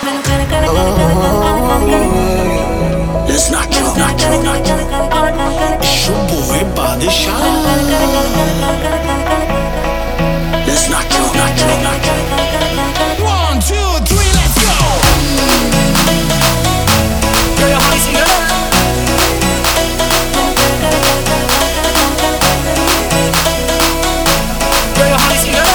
Let's knock you, knock you, knock you. It's your boy Badishah. Let's knock you, knock you, knock you. 1, 2, 3, let's go. Girl, your honey singer. Girl, your honey singer.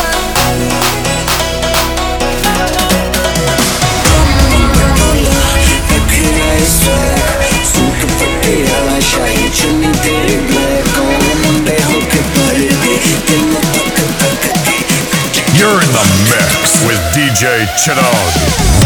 You're in the mix with DJ Chirag.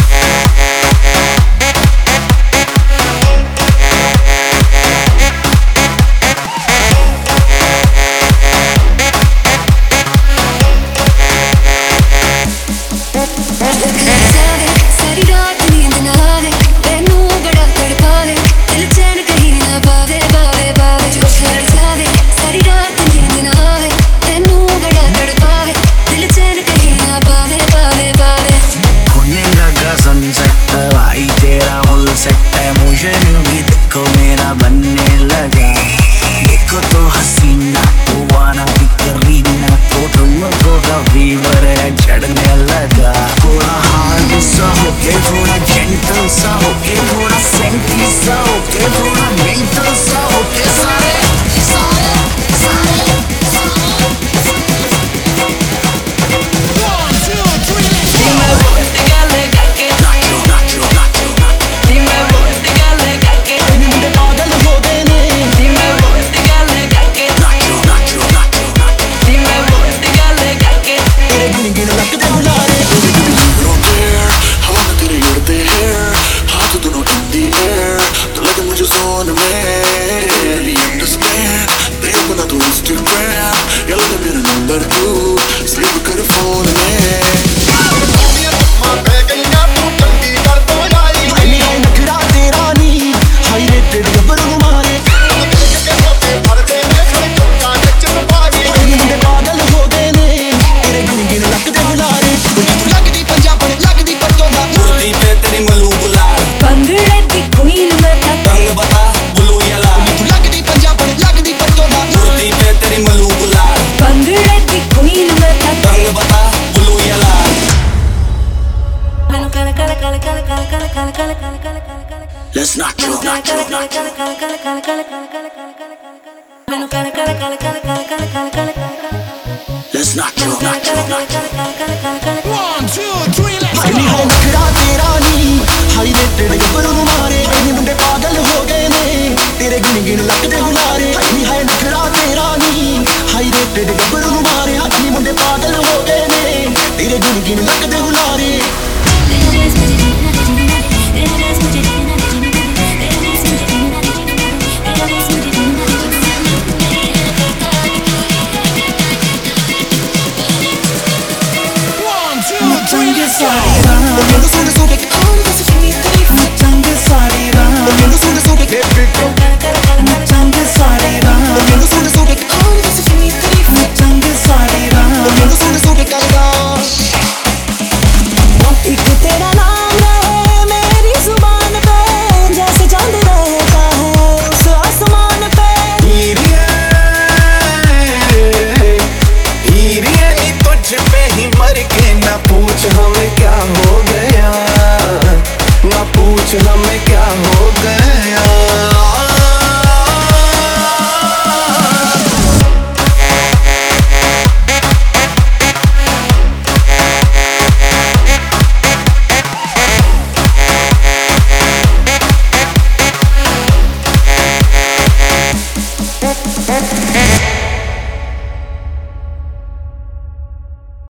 Let's knock you, knock you, knock you. Let's knock you, knock you, knock you. 1, 2, 3, let's go. नखरा तेरा नी high rated गबरू मारे नी मुंडे पागल हो गए ने तेरे गिन गिन लगदे हुलारे नी हाय नखरा तेरा नी हाई रेटेड गबरू मारे नी मुंडे पागल हो गए ने तेरे गिन गिन लगदे हुलारे हमें क्या हो गया